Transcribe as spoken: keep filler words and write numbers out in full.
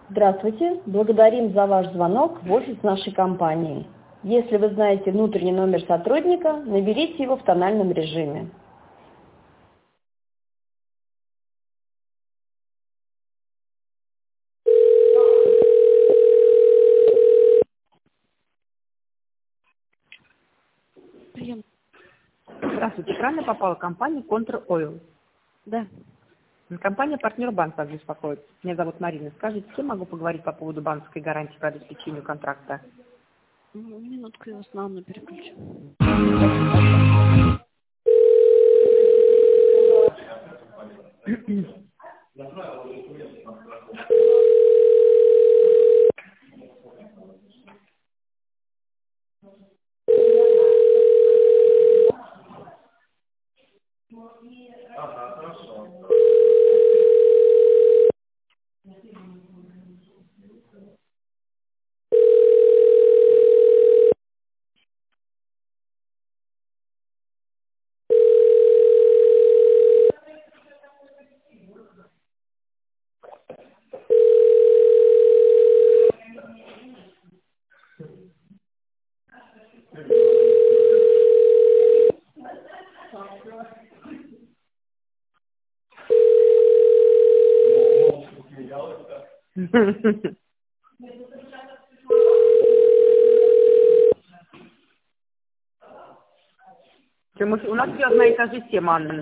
Здравствуйте. Благодарим за ваш звонок в офис нашей компании. Если вы знаете внутренний номер сотрудника, наберите его в тональном режиме. Прием. Здравствуйте. Правильно попала компания Контр Ойл. Да. Компания «Партнер Банк» вас беспокоит. Меня зовут Марина. Скажите, с кем могу поговорить по поводу банковской гарантии по обеспечению контракта? М, Минутку, я вас на Анну переключу. У нас связана и та же тема, Анна.